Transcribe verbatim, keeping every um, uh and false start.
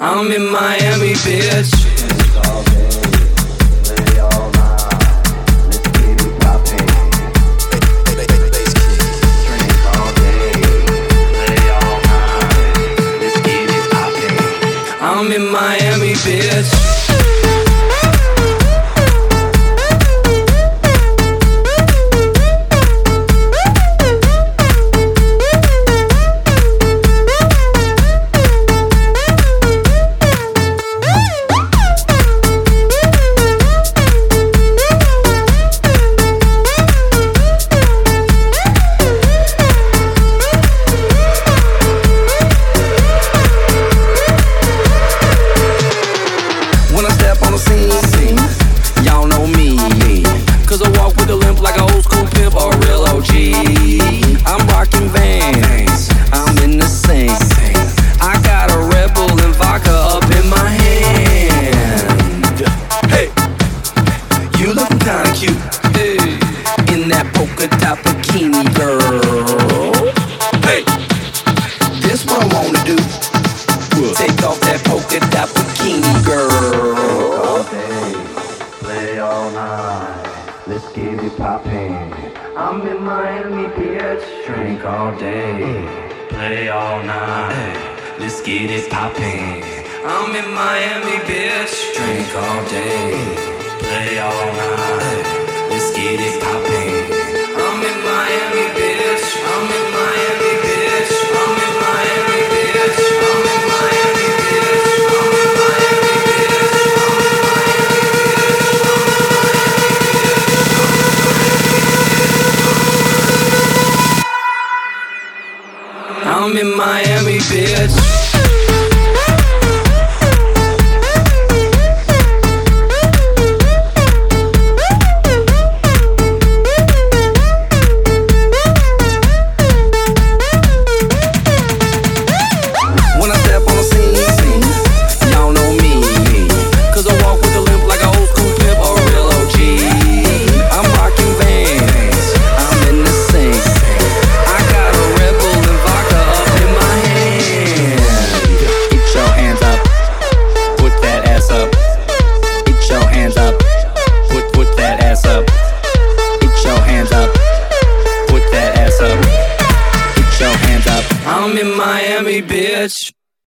I'm in Miami, bitch. I'm in Miami, bitch. I'm in Miami, bitch. Drink all day, play all night. Let's get it poppin'. I'm in Miami, bitch. Drink all day, play all night. Let's get it poppin'. I'm in Miami, bitch.